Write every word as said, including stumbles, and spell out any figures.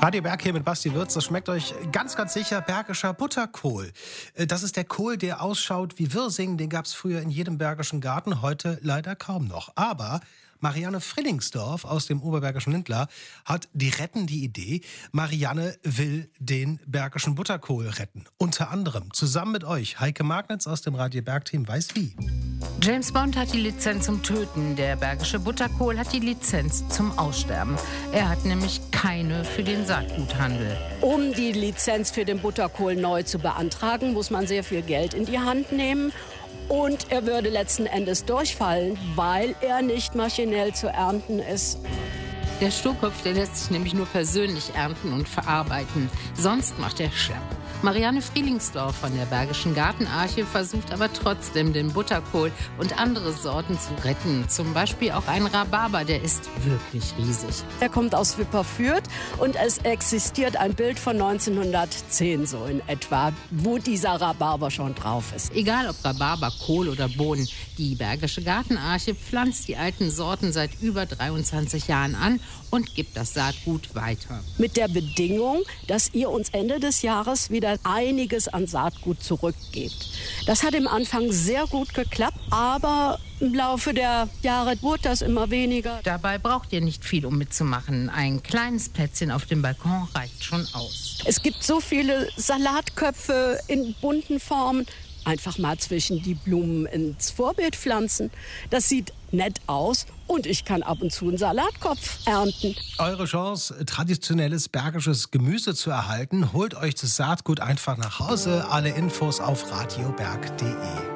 Radio Berg hier mit Basti Würz. Das schmeckt euch ganz, ganz sicher. Bergischer Butterkohl. Das ist der Kohl, der ausschaut wie Wirsing. Den gab es früher in jedem bergischen Garten, heute leider kaum noch. Aber Marianne Frillingsdorf aus dem oberbergischen Lindlar hat die rettende Idee. Marianne will den bergischen Butterkohl retten. Unter anderem zusammen mit euch. Heike Magnitz aus dem Radio Berg-Team weiß wie. James Bond hat die Lizenz zum Töten. Der bergische Butterkohl hat die Lizenz zum Aussterben. Er hat nämlich keine für den Saatguthandel. Um die Lizenz für den Butterkohl neu zu beantragen, muss man sehr viel Geld in die Hand nehmen. Und er würde letzten Endes durchfallen, weil er nicht maschinell zu ernten ist. Der Sturkopf, der lässt sich nämlich nur persönlich ernten und verarbeiten. Sonst macht er Schlapp. Marianne Frillingsdorf von der Bergischen Gartenarche versucht aber trotzdem, den Butterkohl und andere Sorten zu retten. Zum Beispiel auch ein Rhabarber, der ist wirklich riesig. Er kommt aus Wipperfürth und es existiert ein Bild von neunzehnhundertzehn so in etwa, wo dieser Rhabarber schon drauf ist. Egal ob Rhabarber, Kohl oder Bohnen, die Bergische Gartenarche pflanzt die alten Sorten seit über dreiundzwanzig Jahren an und gibt das Saatgut weiter. Mit der Bedingung, dass ihr uns Ende des Jahres wieder einiges an Saatgut zurückgebt. Das hat im Anfang sehr gut geklappt, aber im Laufe der Jahre wurde das immer weniger. Dabei braucht ihr nicht viel, um mitzumachen. Ein kleines Plätzchen auf dem Balkon reicht schon aus. Es gibt so viele Salatköpfe in bunten Formen. Einfach mal zwischen die Blumen ins Vorbeet pflanzen. Das sieht nett aus und ich kann ab und zu einen Salatkopf ernten. Eure Chance, traditionelles bergisches Gemüse zu erhalten. Holt euch das Saatgut einfach nach Hause. Alle Infos auf radioberg punkt de.